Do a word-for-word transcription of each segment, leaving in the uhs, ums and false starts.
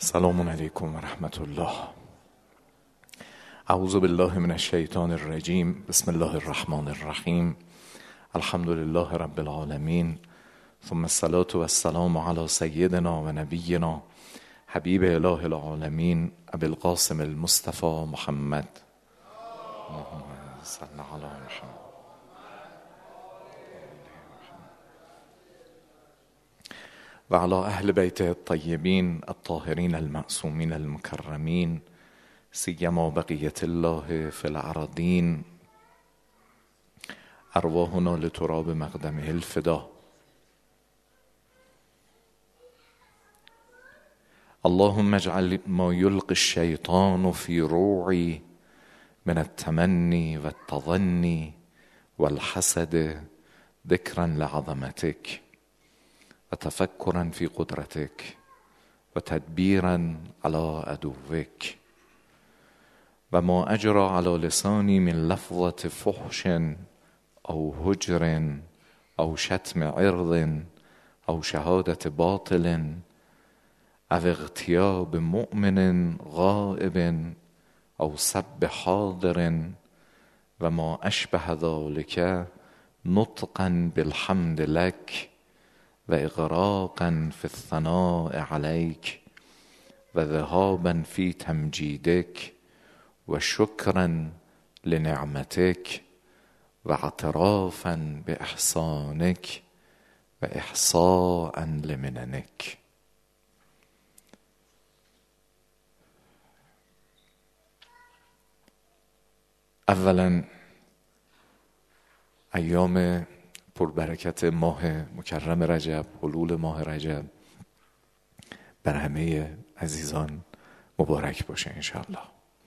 السلام علیکم و رحمت الله. اعوذ بالله من الشیطان الرجیم. بسم الله الرحمن الرحیم. الحمد لله رب العالمین، ثم الصلاة و السلام علی سیدنا و نبینا حبیب اله العالمین ابی القاسم المصطفى محمد. اللهم صل علی محمد. و علی اهل بیت الطیبین الطاهرین المعصومین المکرمین، سیما بقیت الله فی الارضین، ارواحنا لتراب مقدمه الفدا. اللهم اجعل ما يلقي الشيطان في روعي من التمني والتظني والحسد ذكرا لعظمتك وتفكرا في قدرتك وتدبيرا على عدوك، وما أجرى على لساني من لفظة فحش أو هجر أو شتم عرض أو شهادة باطل أو اغتياب مؤمن غائب أو سب حاضر وما أشبه ذلك، نطقا بالحمد لك وإغراقا في الثناء عليك وذهابا في تمجيدك وشكرا لنعمتك واعترافا بإحسانك وإحصاء لمننك. اولا ایام پربرکت ماه مکرم رجب، حلول ماه رجب بر همه عزیزان مبارک باشه انشاءالله.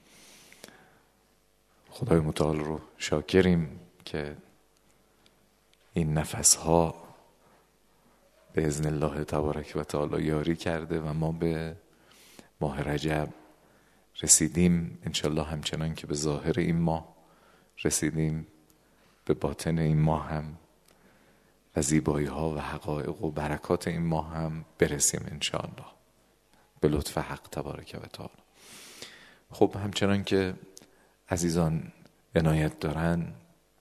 خدای متعال رو شاکریم که این نفسها به اذن الله تبارک و تعالی یاری کرده و ما به ماه رجب رسیدیم انشاءالله. همچنان که به ظاهر این ماه رسیدیم، به باطن این ماه هم و زیبایی ها و حقایق و برکات این ماه هم برسیم انشاءالله به لطف حق تبارک و تعالی. خب همچنان که عزیزان عنایت دارن،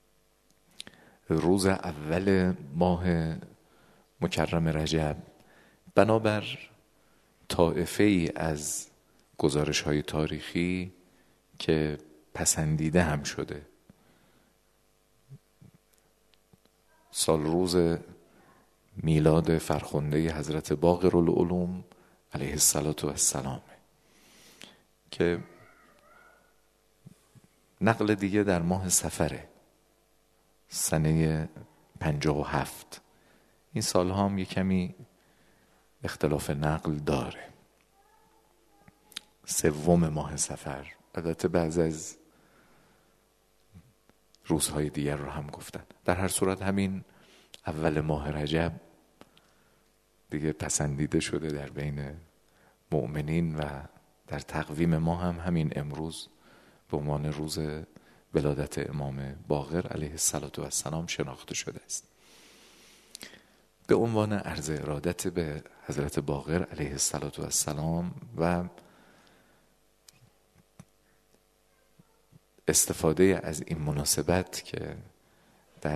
روز اول ماه مکرم رجب بنابر طائفه ای از گزارش های تاریخی که پسندیده هم شده، سال روز میلاد فرخنده حضرت باقرالعلوم علیه الصلاة و السلام، که نقل دیگه در ماه صفره سنه پنجاه و هفت. این سالها هم یک کمی اختلاف نقل داره. سوم ماه صفر، البته بعض از روزهای دیگر رو هم گفتن. در هر صورت همین اول ماه رجب دیگه پسندیده شده در بین مؤمنین و در تقویم ما هم همین امروز به عنوان روز ولادت امام باقر علیه الصلاة و السلام شناخته شده است. به عنوان عرض ارادت به حضرت باقر علیه الصلاة و السلام و استفاده از این مناسبت که در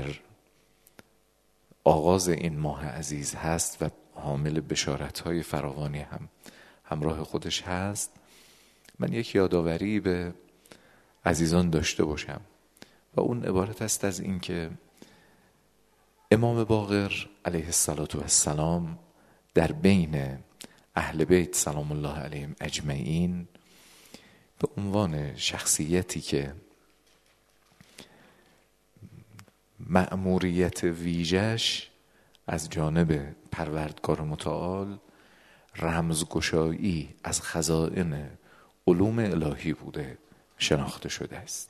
آغاز این ماه عزیز هست و حامل بشارت‌های فراوانی هم همراه خودش هست، من یک یادآوری به عزیزان داشته باشم و اون عبارت است از این که امام باقر علیه الصلاة و السلام در بین اهل بیت سلام الله علیهم اجمعین به عنوان شخصیتی که مأموریت ویژش از جانب پروردگار متعال رمزگشایی از خزائن علوم الهی بوده شناخته شده است.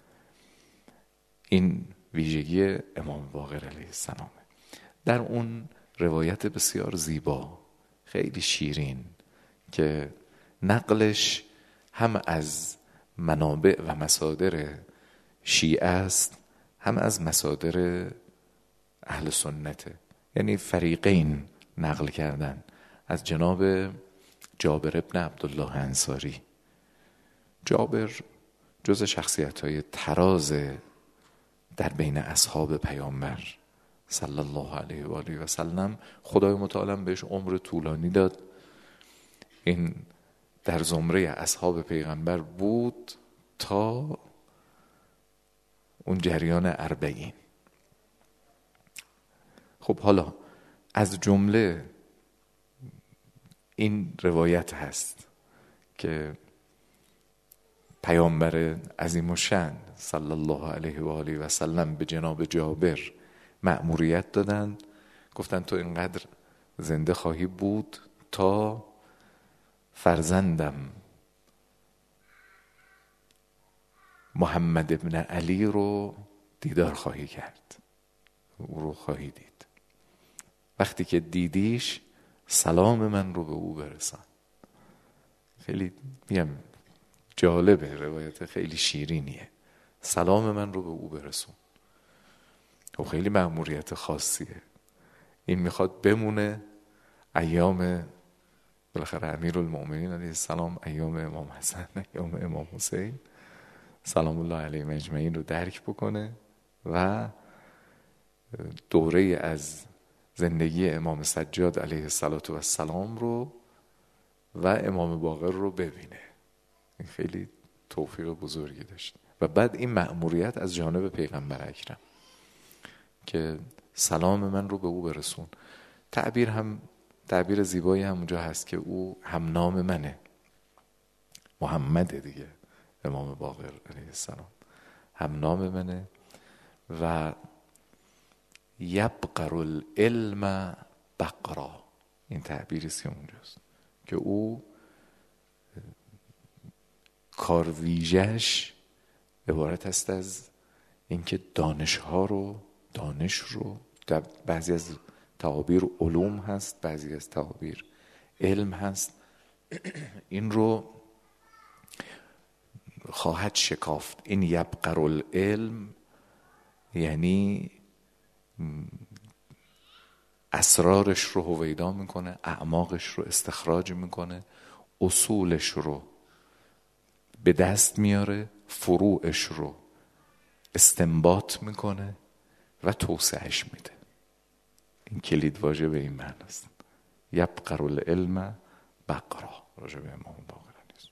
این ویژگی امام باقر علیه السلام. در اون روایت بسیار زیبا، خیلی شیرین، که نقلش هم از منابع و مصادر شیعه است، هم از مصادر اهل سنته، یعنی فریقین نقل کردن از جناب جابر ابن عبدالله انصاری. جابر جز شخصیت‌های تراز در بین اصحاب پیامبر صلی الله علیه و آله و سلم. خدای متعال بهش عمر طولانی داد. این در زمره اصحاب پیغمبر بود تا اون جریان اربعین. خب حالا از جمله این روایت هست که پیامبر عظیم الشأن صلی الله علیه و آله و سلم به جناب جابر مأموریت دادند، گفتن تو اینقدر زنده خواهی بود تا فرزندم محمد ابن علی رو دیدار خواهی کرد، او رو خواهی دید. وقتی که دیدیش سلام من رو به او برسان. خیلی میگم جالبه، روایت خیلی شیرینیه. سلام من رو به او برسون. و خیلی مأموریت خاصیه. این میخواد بمونه ایام، بالاخره امیرالمؤمنین علیه السلام ایام امام حسن، ایام امام حسین سلام الله علیهم اجمعین رو درک بکنه و دوره از زندگی امام سجاد علیه السلام رو و امام باقر رو ببینه. این خیلی توفیق بزرگی داشت. و بعد این مأموریت از جانب پیغمبر اکرم که سلام من رو به او برسون. تعبیر هم تعبیر زیبایی هم اونجا هست که او هم نام منه، محمد دیگه، امام باقر علیه السلام هم نام منه. و یبقر العلم بقرا، این تعبیریست که اونجاست که او کارویژش عبارت است از اینکه دانشها رو دانش رو در بعضی از تعابیر علوم هست، بعضی از تعابیر علم هست، این رو خواهد شکافت. این یبقر العلم یعنی اسرارش رو هویدا میکنه، اعماقش رو استخراج میکنه، اصولش رو به دست میاره، فروعش رو استنباط میکنه و توسعهش میده. این کلید واژه به این معنی است. یبقر العلم بقرا، راجع به امام باقر نیست.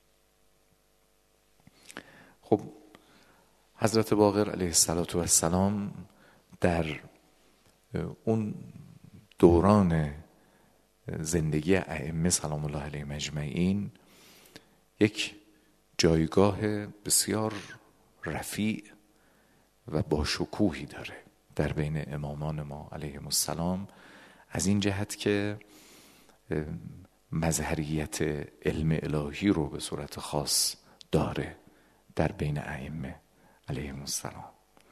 خب حضرت باقر علیه السلام در اون دوران زندگی ائمه سلام الله علیهم اجمعین یک جایگاه بسیار رفیع و با شکوهی داره در بین امامان ما علیهم السلام، از این جهت که مظهریت علم الهی رو به صورت خاص داره در بین ائمه علیهم السلام.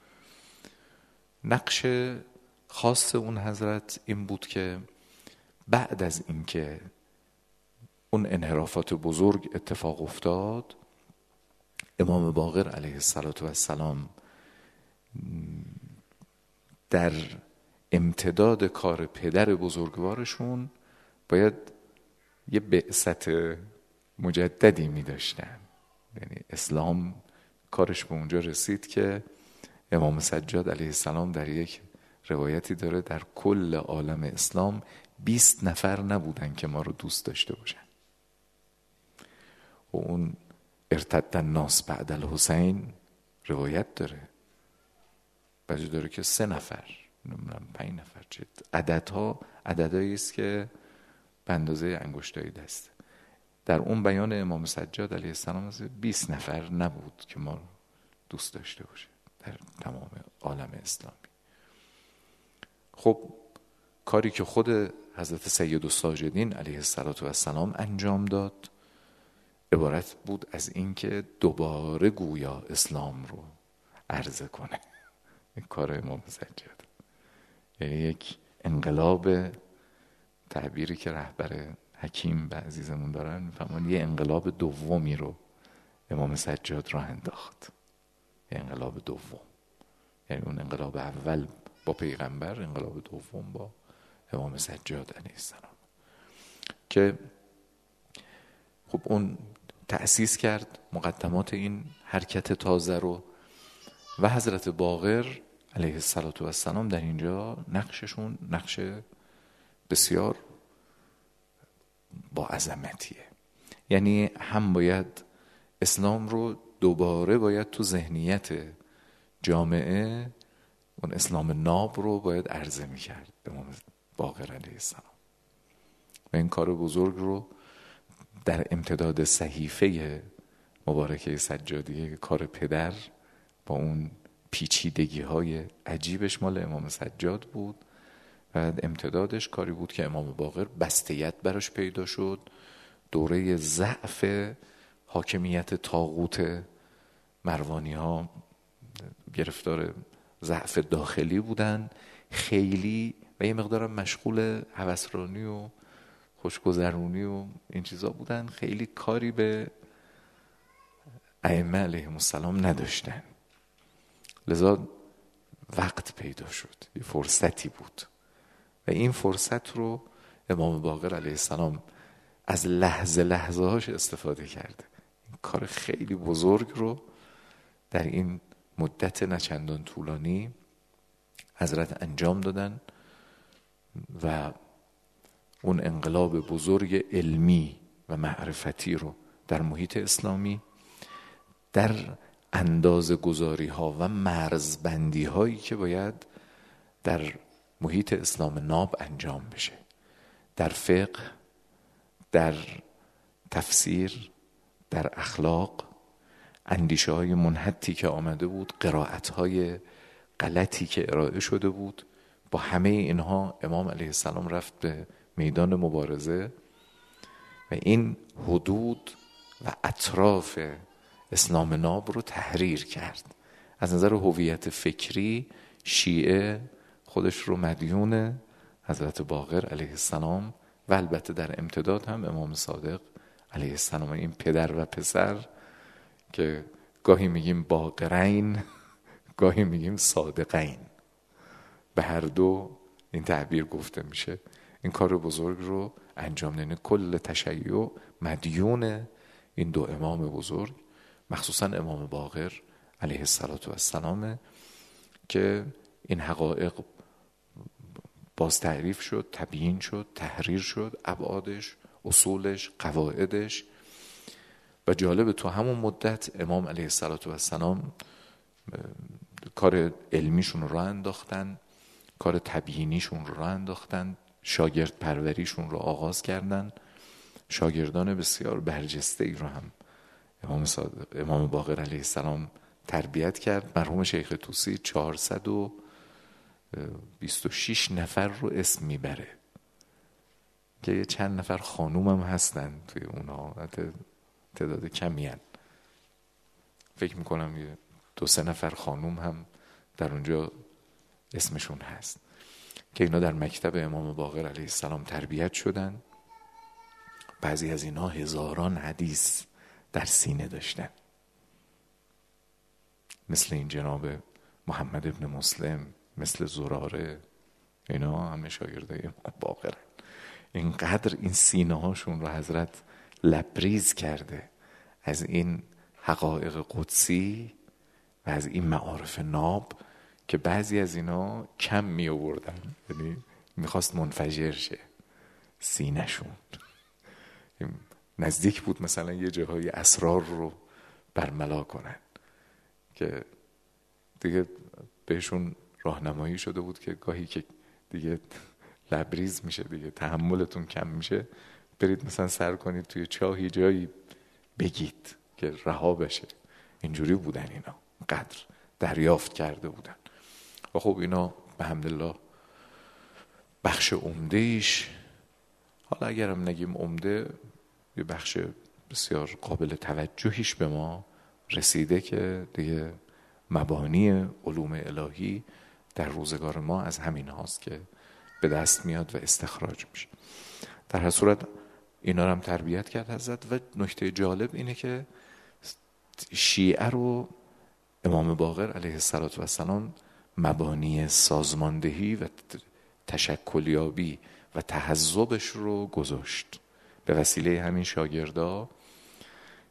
نقش خاص اون حضرت این بود که بعد از اینکه اون انحرافات بزرگ اتفاق افتاد، امام باقر علیه السلام در امتداد کار پدر بزرگوارشون باید یه بعثت مجددی می داشتن. یعنی اسلام کارش به اونجا رسید که امام سجاد علیه السلام در یک روایتی داره در کل عالم اسلام بیست نفر نبودن که ما رو دوست داشته باشن. و اون ارتد الناس بعد الحسین روایت داره، بعضی داره که سه نفر، نمیدونم پنج نفر، چه عددها عددهایی است که به اندازه انگشتای دست. در اون بیان امام سجاد علیه السلام بیست نفر نبود که ما دوست داشته باشه در تمام عالم اسلامی. خب کاری که خود حضرت سید الساجدین علیه السلام انجام داد عبارت بود از اینکه دوباره گویا اسلام رو عرضه کنه. این کار امام سجاد، یعنی یک انقلاب، تعبیری که رهبر حکیم و عزیزمون دارن میفهمن، یه انقلاب دومی رو امام سجاد راه انداخت. یه انقلاب دوم، یعنی اون انقلاب اول با پیغمبر، انقلاب دوم با امام سجاد علیه السلام، که خب اون تأسیس کرد مقدمات این حرکت تازه رو و حضرت باقر علیه السلام در اینجا نقششون نقش بسیار با عظمتیه. یعنی هم باید اسلام رو دوباره باید تو ذهنیت جامعه اون اسلام ناب رو باید عرضه می کرد امام باقر علیه السلام و این کار بزرگ رو در امتداد صحیفه مبارکه سجادیه، کار پدر با اون پیچیدگی های عجیبش مال امام سجاد بود و امتدادش کاری بود که امام باقر بستیت براش پیدا شد. دوره ضعف حاکمیت طاغوت مروانی ها، گرفتار ضعف داخلی بودن خیلی و یه مقدارم مشغول هوسرانی و خوشگذرونی و این چیزا بودن، خیلی کاری به ائمه علیهم السلام نداشتن. لذا وقت پیدا شد، یه فرصتی بود و این فرصت رو امام باقر علیه السلام از لحظه لحظه هاش استفاده کرده. این کار خیلی بزرگ رو در این مدت نچندان طولانی حضرت انجام دادن و اون انقلاب بزرگ علمی و معرفتی رو در محیط اسلامی در اندازه گذاری ها و مرزبندی هایی که باید در محیط اسلام ناب انجام بشه، در فقه، در تفسیر، در اخلاق، اندیشه های منحتی که آمده بود، قرائت های غلطی که ارائه شده بود، با همه اینها امام علیه السلام رفت به میدان مبارزه و این حدود و اطراف اسلام ناب رو تحریر کرد. از نظر هویت فکری شیعه خودش رو مدیون حضرت باقر علیه السلام و البته در امتداد هم امام صادق علیه السلام، این پدر و پسر که گاهی میگیم باقرین گاهی میگیم صادقین، به هر دو این تعبیر گفته میشه. این کار بزرگ رو انجام دادن. کل تشیع مدیون این دو امام بزرگ، مخصوصا امام باقر علیه السلام که این حقایق باز تعریف شد، تبیین شد، تحریر شد، ابعادش، اصولش، قواعدش. و جالب تو همون مدت امام علیه السلام کار علمیشون رو راه انداختن، کار تبیینیشون رو راه انداختن، شاگرد پروریشون رو آغاز کردن. شاگردان بسیار برجسته ای رو هم امام, امام باقر علیه السلام تربیت کرد. مرحوم شیخ طوسی چهارصد و بیست و شش نفر رو اسم میبره که یه چند نفر خانوم هم هستن توی اونها، تعداد کمی هن. فکر میکنم یه دو سه نفر خانوم هم در اونجا اسمشون هست که اینا در مکتب امام باقر علیه السلام تربیت شدن. بعضی از اینا هزاران حدیث در سینه داشتن، مثل این جناب محمد ابن مسلم، مثل زراره، اینا همه شاگردای امام باقر. اینقدر این سینه هاشون رو حضرت لبریز کرده از این حقایق قدسی و از این معارف ناب که بعضی از اینا کم می آوردن، یعنی میخواست منفجر شه سینه‌شون. نزدیک بود مثلا یه جاهای اسرار رو برملا کنن که دیگه بهشون راهنمایی شده بود که گاهی که دیگه لبریز میشه، دیگه تحملتون کم میشه، برید مثلا سر کنید توی چاهی جایی بگید که رها بشه. اینجوری بودن اینا، قدر دریافت کرده بودن. و خب اینا به حمدالله بخش عمده ایش، حالا اگرم نگیم عمده، یه بخش بسیار قابل توجهیش به ما رسیده که دیگه مبانی علوم الهی در روزگار ما از همین هاست که به دست میاد و استخراج میشه. در هر صورت اینا رو هم تربیت کرد حضرت. و نکته جالب اینه که شیعه رو امام باقر علیه السلام مبانی سازماندهی و تشکلیابی و تحزبش رو گذاشت. به وسیله همین شاگردا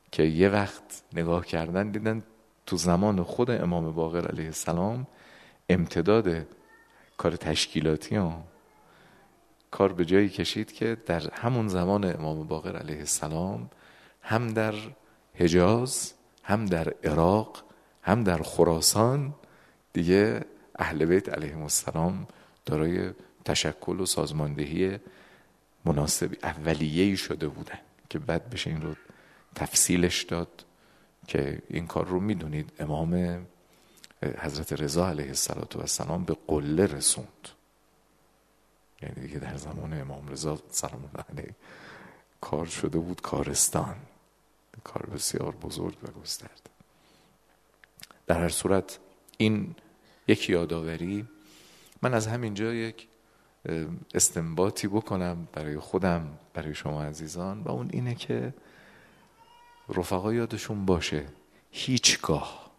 که یه وقت نگاه کردن دیدن تو زمان خود امام باقر علیه السلام امتداد کار تشکیلاتی ها کار به جایی کشید که در همون زمان امام باقر علیه السلام هم در حجاز، هم در عراق، هم در خراسان دیگه اهل بیت علیهم السلام دارای تشکل و سازماندهی مناسب اولیه‌ای شده بودن که بعد بشه این رو تفصیلش داد که این کار رو میدونید امام حضرت رضا علیه السلام به قله رسوند. یعنی دیگه در زمان امام رضا سلام الله علیه کار شده بود کارستان، کار بسیار بزرگ و گسترده. در هر صورت این یک یادآوری. من از همینجا یک استنباطی بکنم برای خودم، برای شما عزیزان، و اون اینه که رفقا یادشون باشه هیچگاه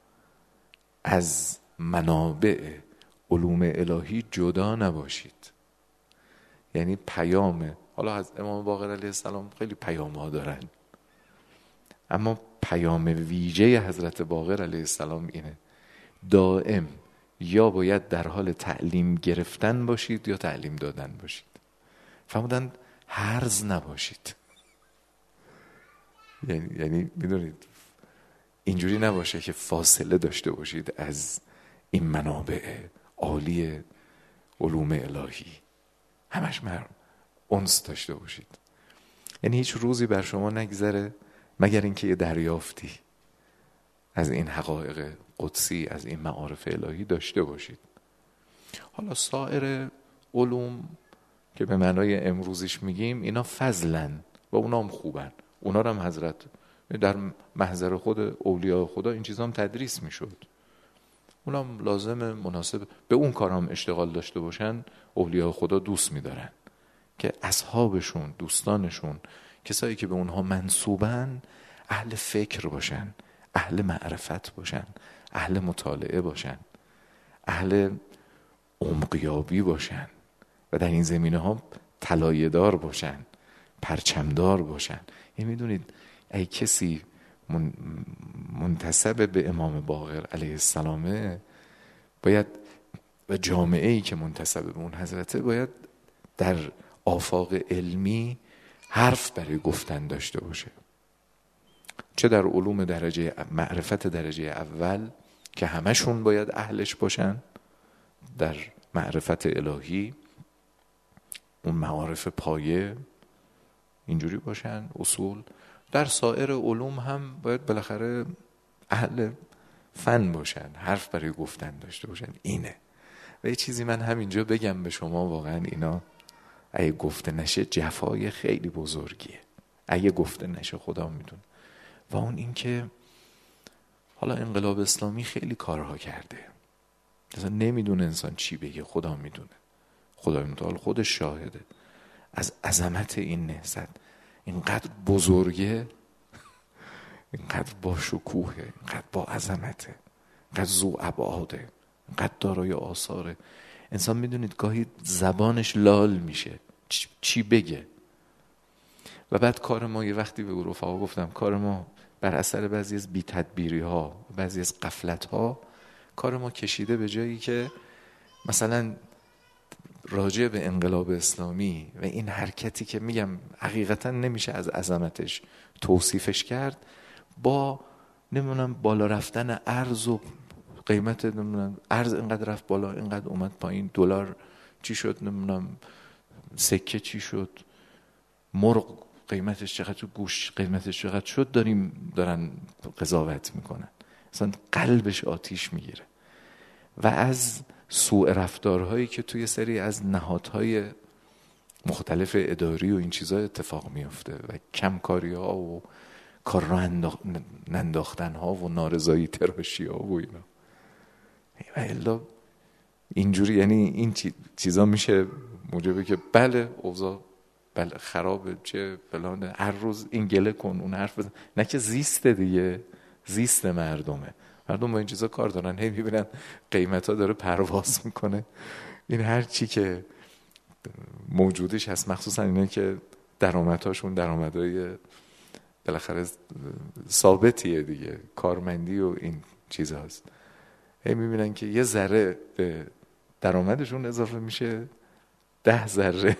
از منابع علوم الهی جدا نباشید. یعنی پیام، حالا از امام باقر علیه السلام خیلی پیام ها دارن، اما پیام ویژه حضرت باقر علیه السلام اینه دائم یا باید در حال تعلیم گرفتن باشید یا تعلیم دادن باشید. فهمودن هرز نباشید. یعنی یعنی میدونید اینجوری نباشه که فاصله داشته باشید از این منابع عالی علوم الهی، همش مرم انس داشته باشید. یعنی هیچ روزی بر شما نگذره مگر اینکه یه دریافتی از این حقایق قدسی، از این معارف الهی داشته باشید. حالا سایر علوم که به معنای امروزیش میگیم اینا فضلن و اونا هم خوبن، اونا رو هم حضرت در محضر خود اولیاء خدا این چیزا هم تدریس میشد. اونا هم لازم مناسب به اون کار هم اشتغال داشته باشن. اولیاء خدا دوست میدارن که اصحابشون، دوستانشون، کسایی که به اونها منسوبن اهل فکر باشن، اهل معرفت باشن، اهل مطالعه باشن، اهل عمقیابی باشن و در این زمینه ها طلایه‌دار باشن، پرچمدار باشن. یعنی میدونید ای کسی من منتسب به امام باقر علیه السلام باید و جامعه‌ای که منتسب به اون حضرته باید در آفاق علمی حرف برای گفتن داشته باشه، چه در علوم درجه معرفت درجه اول که همشون باید اهلش باشن، در معرفت الهی اون معارف پایه اینجوری باشن، اصول. در سایر علوم هم باید بالاخره اهل فن باشن، حرف برای گفتن داشته باشن. اینه. و یه چیزی من همینجا بگم به شما، واقعا اینا اگه گفته نشه جفای خیلی بزرگیه، اگه گفته نشه خدا میدونه. و اون این که حالا انقلاب اسلامی خیلی کارها کرده، مثلا نمیدونه انسان چی بگه، خدا میدونه، خدا متعال خودش شاهده از عظمت این نهضت. اینقدر بزرگه، اینقدر با شکوهه، اینقدر با عظمته، اینقدر ذو ابعاده، اینقدر دارای آثاره. انسان میدونید گاهی زبانش لال میشه چی بگه. و بعد کار ما، یه وقتی به رفقا گفتم کار ما بر اثر بعضی از بی تدبیری ها، بعضی از غفلت ها، کار ما کشیده به جایی که مثلا راجع به انقلاب اسلامی و این حرکتی که میگم حقیقتا نمیشه از عظمتش توصیفش کرد، با نمیدونم بالا رفتن ارز و قیمت، نمیدونم ارز اینقدر رفت بالا، اینقدر اومد پایین، دلار چی شد، نمیدونم سکه چی شد، مرغ قیمتش چقدر، گوش قیمتش چقدر شد، داریم دارن قضاوت میکنن. اصلا قلبش آتیش میگیره. و از سوء رفتارهایی که توی سری از نهادهای مختلف اداری و این چیزا اتفاق میفته و کمکاری ها و کار را ننداختن ها و نارضایی تراشی ها و اینا. و الا اینجوری، یعنی این چیزا میشه موجبه که بله اوضاع بله خرابه، چه فلانه، هر روز این گله کن اون حرف بزن، نه که زیست دیگه، زیست مردمه. مردم با این چیزا کار دارن، هی میبینن قیمت ها داره پرواز میکنه. این هر چی که موجودش هست، مخصوصا اینا که درآمدهاشون درآمدهای بالاخره ثابتیه دیگه، کارمندی و این چیز هست. هی میبینن که یه ذره به درآمدشون اضافه میشه، ده ذره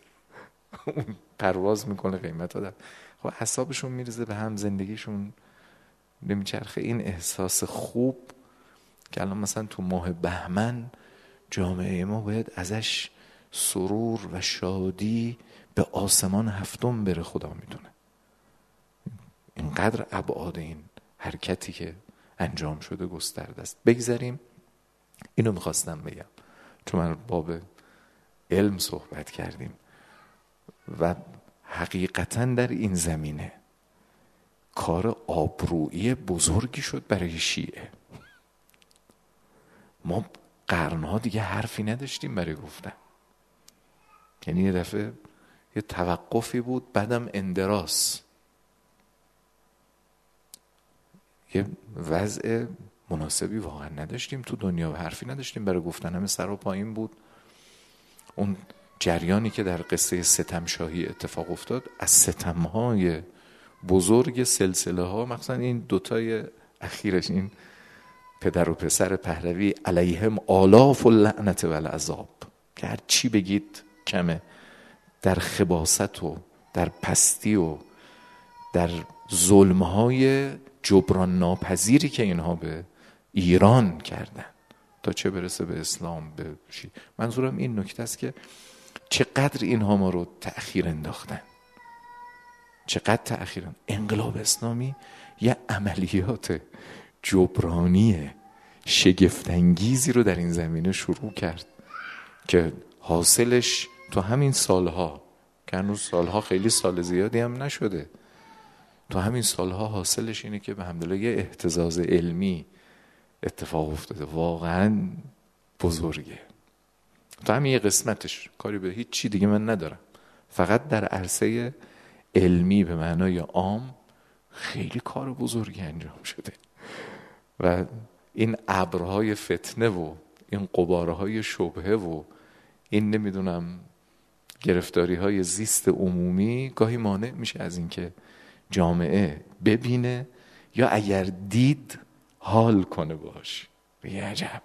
پرواز میکنه قیمت ها در. خب حسابشون میرزه به هم، زندگیشون نمیچرخه. این احساس خوب که الان مثلا تو ماه بهمن جامعه ما باید ازش سرور و شادی به آسمان هفتم بره، خدا میدونه اینقدر ابعاد این حرکتی که انجام شده گسترده است. بگذاریم، اینو میخواستم بگم چون من باب علم صحبت کردیم و حقیقتا در این زمینه کار آبرویی بزرگی شد برای شیعه. ما قرنها دیگه حرفی نداشتیم برای گفتن، یعنی یه دفعه یه توقفی بود، بعدم اندراس، یه وضع مناسبی واقعا نداشتیم تو دنیا و حرفی نداشتیم برای گفتن، همه سر و پایین بود. اون جریانی که در قصه ستم شاهی اتفاق افتاد، از ستمهای بزرگ سلسله ها، مثلا این دوتای اخیرش، این پدر و پسر پهلوی علیهم آلاف اللعنت و العذاب، که هر چی بگید کمه، در خباثت و در پستی و در ظلمهای جبران ناپذیری که اینها به ایران کردن تا چه برسه به اسلام، به شی. منظورم این نکته است که چقدر اینها ما رو تأخیر انداختن، چقدر تأخیر. انقلاب اسلامی یه عملیات جبرانی شگفت‌انگیزی رو در این زمینه شروع کرد که حاصلش تو همین سالها، که هنوز سالها خیلی سال زیادی هم نشده، تو همین سالها حاصلش اینه که به الحمدلله یه اهتزاز علمی اتفاق افتاده واقعا بزرگه. تو همین یه قسمتش، کاری به هیچ چی دیگه من ندارم، فقط در عرصه علمی به معنای عام خیلی کار بزرگی انجام شده و این ابرهای فتنه و این غبارهای شبهه و این نمیدونم گرفتاری های زیست عمومی گاهی مانع میشه از این که جامعه ببینه یا اگر دید حال کنه باش. به عجب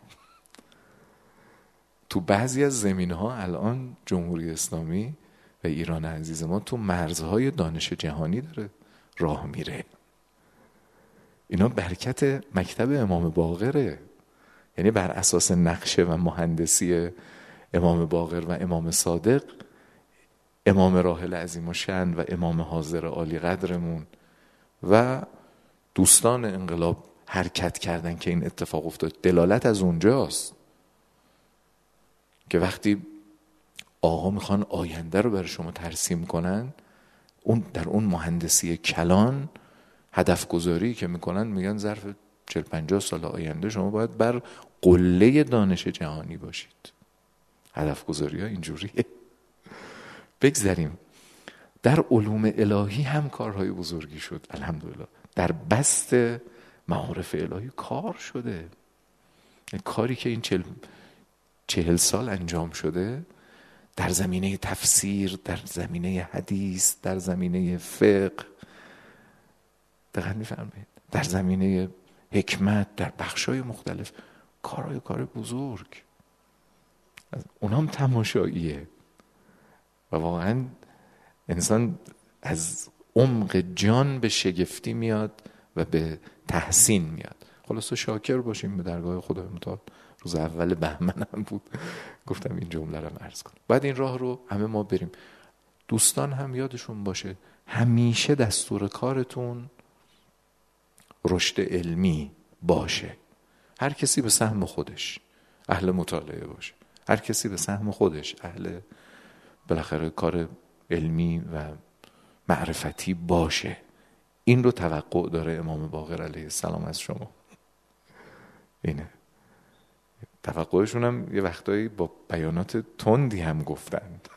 تو بعضی از زمینها الان جمهوری اسلامی و ایران عزیز ما تو مرزهای دانش جهانی داره راه میره. اینا برکت مکتب امام باقره، یعنی بر اساس نقشه و مهندسی امام باقر و امام صادق، امام راحل عظیم الشأن و امام حاضر عالی قدرمون و دوستان انقلاب حرکت کردن که این اتفاق افتاد. دلالت از اونجاست که وقتی آقا میخوان آینده رو برای شما ترسیم کنن، اون در اون مهندسی کلان هدف گذاری که میکنن، میگن ظرف چهل پنجاه سال آینده شما باید بر قله دانش جهانی باشید. هدف گذاری ها اینجوریه. بگذاریم، در علوم الهی هم کارهای بزرگی شد الحمدلله. در بست معارف الهی کار شده، کاری که این چهل, چهل سال انجام شده در زمینه تفسیر، در زمینه حدیث، در زمینه فقه، دقیق میفرمایید، در زمینه حکمت، در بخشای مختلف، کارهای کار بزرگ. اونام تماشاییه و واقعا انسان از عمق جان به شگفتی میاد و به تحسین میاد. خلاصه شاکر باشیم به درگاه خدای متعال. روز اول بهمن هم بود گفتم این جمله رو عرض کنم. بعد این راه رو همه ما بریم. دوستان هم یادشون باشه همیشه دستور کارتون رشد علمی باشه. هر کسی به سهم خودش اهل مطالعه باشه، هر کسی به سهم خودش اهل بالاخره کار علمی و معرفتی باشه. این رو توقع داره امام باقر علیه السلام از شما. اینه توقعشون. هم یه وقتایی با بیانات تندی هم گفتند.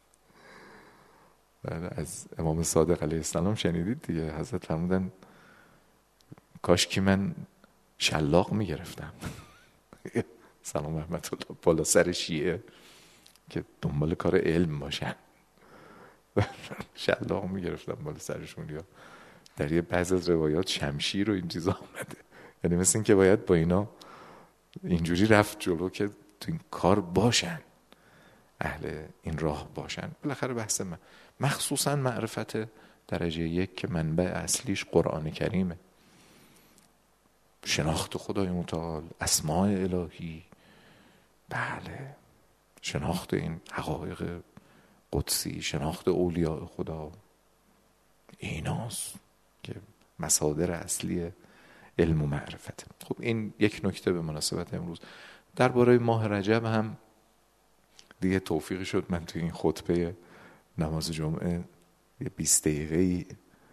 از امام صادق علیه السلام شنیدید دیگه، حضرت فرمودن کاش که من شلاق میگرفتم. سلام رحمت الله بالا سر شیعه که دنبال کار علم باشن، شلاق میگرفتم بالا سرشون یا در یه بعض از روایات شمشیر و این چیزا آمده، یعنی مثل این که باید با اینا اینجوری رفت جلو که تو این کار باشن، اهل این راه باشن. بالاخره بحث من مخصوصا معرفت درجه یک که منبع اصلیش قرآن کریمه، شناخت خدای متعال، اسماء الهی، بله، شناخت این حقایق قدسی، شناخت اولیاء خدا، ایناست که مصادر اصلی علم و معرفت. خب این یک نکته به مناسبت امروز. درباره ماه رجب هم دیگه توفیقی شد من توی این خطبه نماز جمعه یه بیست دقیقه‌ای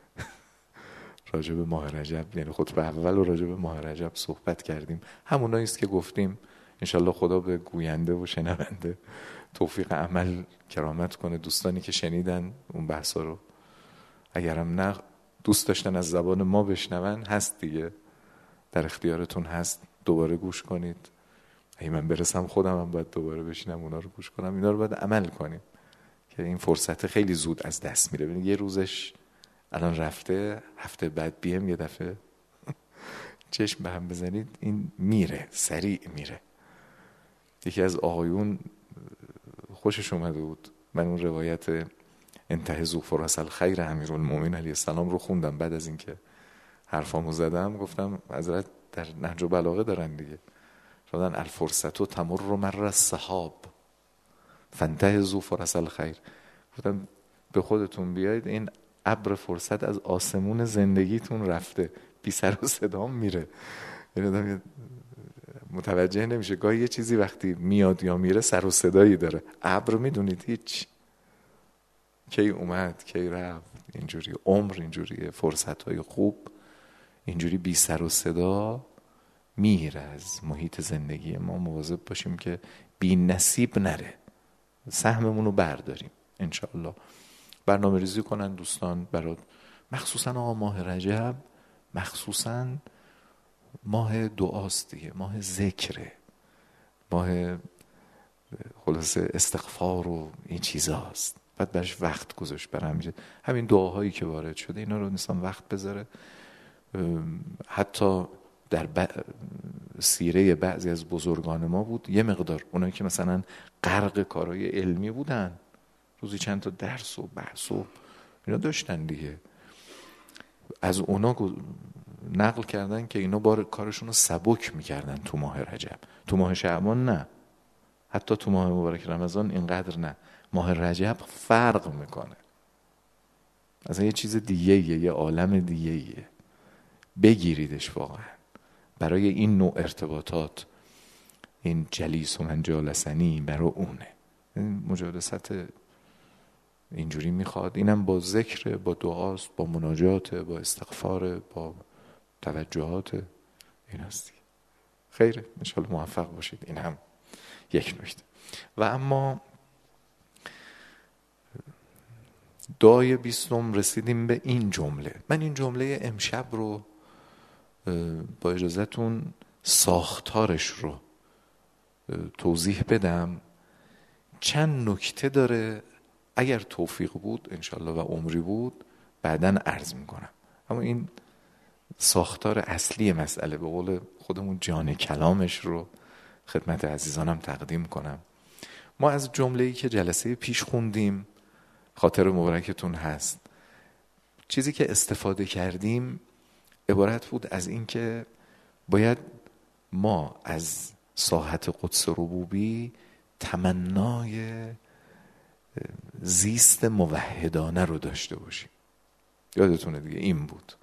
راجع به ماه رجب، یعنی خطبه اول و راجع به ماه رجب صحبت کردیم. هموناییست که گفتیم انشالله خدا به گوینده و شنونده توفیق عمل کرامت کنه. دوستانی که شنیدن اون بحثا رو، اگرم نه دوست داشتن از زبان ما بشنون، هست دیگه، در اختیارتون هست، دوباره گوش کنید. اگه من برسم خودم هم باید دوباره بشینم اونا رو گوش کنم. اینا رو باید عمل کنیم که این فرصت خیلی زود از دست میره. ببینید یه روزش الان رفته، هفته بعد بیم یه دفعه چشم به هم بزنید این میره، سریع میره. یکی از آقایون خوشش اومده بود، من اون روایت انتهزوا فرص الخیر امیرالمومنین علیه السلام رو خوندم. بعد از اینکه حرفامو زدم گفتم حضرت در نهج البلاغه دارن دیگه، شدن الفرصت و تمر مر السحاب فانتهزوا فرص الخیر. گفتم به خودتون بیاید، این ابر فرصت از آسمون زندگیتون رفته، بی سر و صدام میره. یعنی متوجه نمیشه گاهی یه چیزی وقتی میاد یا میره سر و صدایی داره. ابر میدونید هیچ، کی اومد کی رفت، اینجوری عمر اینجوریه، فرصت های خوب اینجوری بی سر و صدا میره از محیط زندگی ما. مواظب باشیم که بی نصیب نره، سهممون رو برداریم. انشاءالله برنامه ریزی کنن دوستان برای مخصوصا آقا ماه رجب، مخصوصا ماه دعاست دیگه، ماه ذکره، ماه خلاصه استغفار و این چیزاست. بعد برش وقت گذاشت. برای همین دعاهایی که وارد شده اینا رو انسان وقت بذاره. حتی در ب... سیره بعضی از بزرگان ما بود یه مقدار اونایی که مثلا غرق کارهای علمی بودن، روزی چند تا درس و بحث و اینا داشتن دیگه، از اونا نقل کردن که اینا بار کارشون رو سبک میکردن تو ماه رجب. تو ماه شعبان نه، حتی تو ماه مبارک رمضان اینقدر نه. ماه رجب فرق میکنه، اصلا یه چیز دیگه یه, یه عالم دیگه یه. بگیریدش واقعا برای این نوع ارتباطات. این جلیس و من جالسنی برای اونه، این مجالست اینجوری میخواد. اینم با ذکر، با دعاست، با مناجات، با استغفار، با توجهات، این هستی. خیره، انشاءالله موفق باشید. این هم یک نکته. و اما دعای بیستم رسیدیم به این جمله. من این جمله امشب رو با اجازهتون ساختارش رو توضیح بدم. چند نکته داره، اگر توفیق بود انشالله و عمری بود بعداً عرض میکنم. اما این ساختار اصلی مسئله، به قول خودمون جان کلامش رو خدمت عزیزانم تقدیم کنم. ما از جمله‌ای که جلسه پیش خوندیم، خاطر مبارکتون هست، چیزی که استفاده کردیم عبارت بود از این که باید ما از ساحت قدس ربوبی تمنای زیست موحدانه رو داشته باشیم. یادتونه دیگه این بود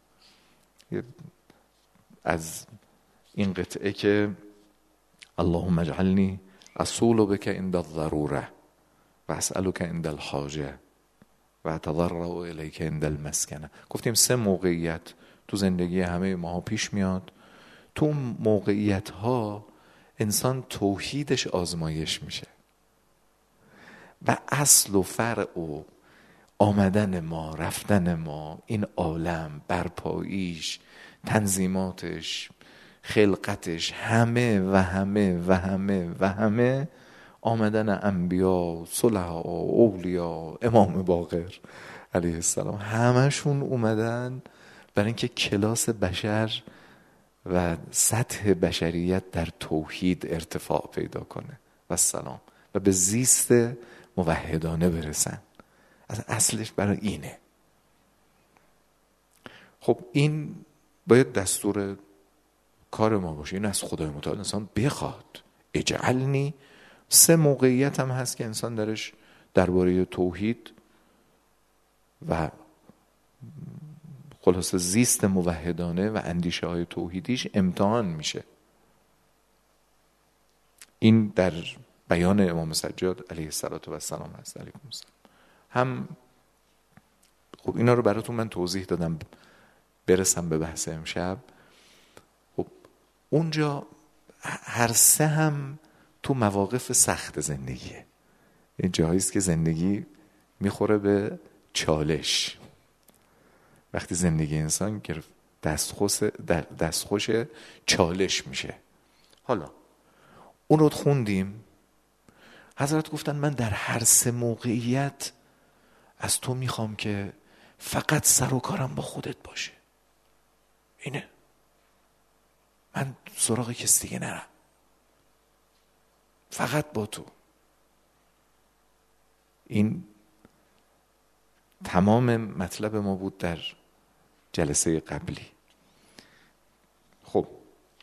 از این قطعه که اللهم اجعلنی اصول بک عند الضروره و اسألک عند الحاجه و اتضرع الیک عند المسکنه. گفتیم سه موقعیت تو زندگی همه ما پیش میاد. تو موقعیت ها انسان توحیدش آزمایش میشه و اصل و فرع و آمدن ما، رفتن ما، این عالم، برپاییش، تنظیماتش، خلقتش، همه و همه و همه و همه آمدن انبیا، صلحا، اولیا، امام باقر علیه السلام، همشون اومدن برای اینکه کلاس بشر و سطح بشریت در توحید ارتفاع پیدا کنه و سلام و به زیست موحدانه برسن. از اصلش برای اینه. خب این باید دستور کار ما باشه، این از خدای متعال انسان بخواد. اجعلنی، سه موقعیت هم هست که انسان درش درباره توحید و خلاصه زیست موحدانه و اندیشه های توحیدیش امتحان میشه. این در بیان امام سجاد علیه السلام هست علیکم السلام. هم خب اینا رو براتون من توضیح دادم برسم به بحث امشب. خب اونجا هر سه هم تو مواقف سخت زندگیه. این جاییست که زندگی میخوره به چالش. وقتی زندگی انسان دستخوش دستخوش چالش میشه. حالا اون رو خوندیم. حضرت گفتن من در هر سه موقعیت از تو میخوام که فقط سر و کارم با خودت باشه. اینه، من سراغ کس دیگه نرم، فقط با تو. این تمام مطلب ما بود در جلسه قبلی. خب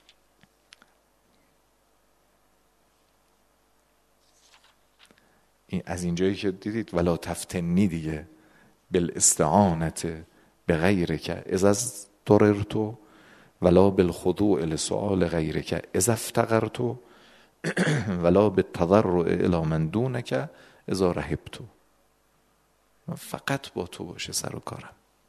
این از اینجایی که دیدید ولا تفتنی دیگه بالاستعانت بغیرک اذا اضطررت ولا بالخضوع لسؤال غیرک اذا افتقرت ولا بالتضرع الی من دونک اذا رهبت. فقط با تو باشه سر و کارم،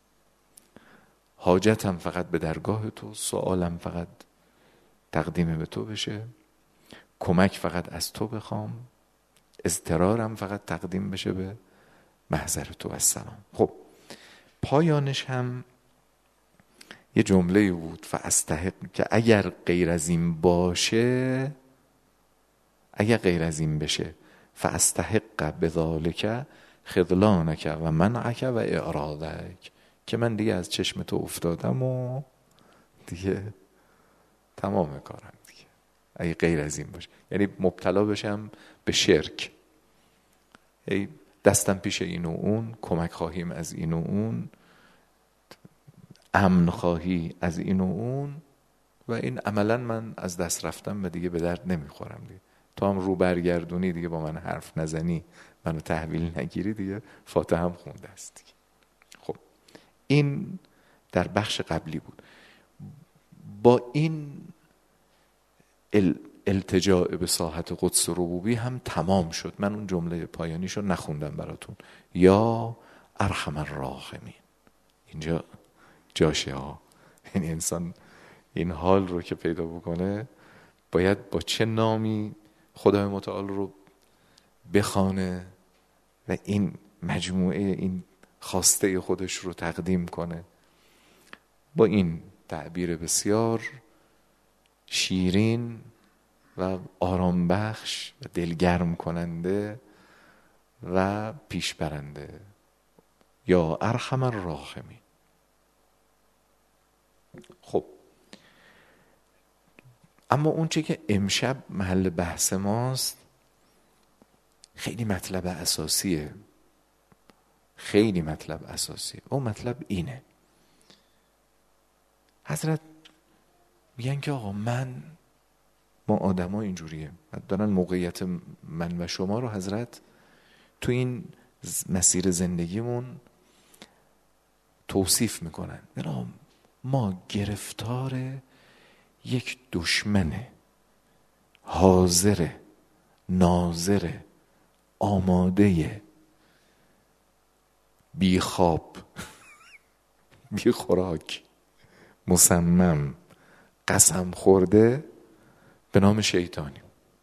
حاجتم فقط به درگاه تو، سؤالم فقط تقدیم به تو بشه، کمک فقط از تو بخوام، اضطرارم فقط تقدیم بشه به محضر تو السلام. خب پایانش هم یه جمله بود فاستحق، که اگر غیر از این باشه، اگر غیر از این بشه فاستحق بذالک خذلانک و منعک و اعراضک، که من دیگه از چشم تو افتادم و دیگه تمام کارم دیگه. اگه غیر از این باشه یعنی مبتلا بشم به شرک، ای دستم پیش این و اون، کمک خواهیم از این و اون، امن خواهی از این و اون، و این عملا من از دست رفتم و دیگه به درد نمیخورم دیگه. تو هم رو برگردونی دیگه، با من حرف نزنی، منو تحویل نگیری، دیگه فاتحه هم خونده است دیگه. خب این در بخش قبلی بود. با این التجاء به ساحت قدس ربوبی هم تمام شد. من اون جمله پایانیشو نخوندم براتون، یا ارحم الراحمین. اینجا جاشه ها، یعنی انسان این حال رو که پیدا بکنه باید با چه نامی خدای متعال رو بخوانه و این مجموعه این خواسته خودش رو تقدیم کنه با این تعبیر بسیار شیرین و آرام بخش و دلگرم کننده و پیش برنده، یا ارحم الراحمین. خب اما اون چه که امشب محل بحث ماست خیلی مطلب اساسیه، خیلی مطلب اساسیه. اون مطلب اینه، حضرت میگن که آقا من، ما آدم ها اینجوریه، دارن موقعیت من و شما رو حضرت تو این مسیر زندگیمون توصیف میکنن. ما گرفتار یک دشمن حاضر ناظر آماده بی خواب بی خوراک مصمم قسم خورده به نام شیطانی.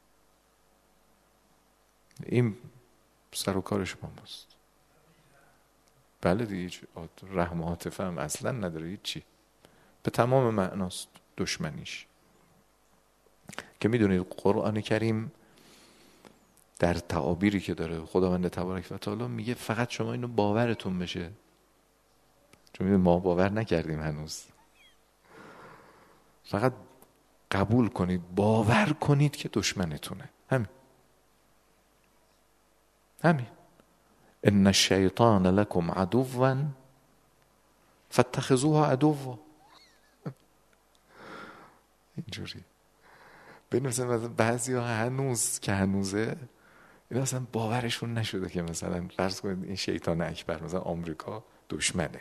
این سر و کار شما ماست. بله دیگه، رحم و عاطفه هم اصلا نداره، هیچی، به تمام معناست دشمنیش. که میدونید قرآن کریم در تعابیری که داره خداوند تبارک و تعالی میگه فقط شما اینو باورتون بشه چون ما باور نکردیم هنوز. فقط قبول کنید، باور کنید که دشمنتونه. همین همین ان الشیطان لکم عدوا فاتخذوه عدوا. اینجوری ببین مثلا بعضی ها هنوز که هنوزه این اصلا باورشون نشده که مثلا فرض کنید این شیطان اکبر مثلا آمریکا دشمنه.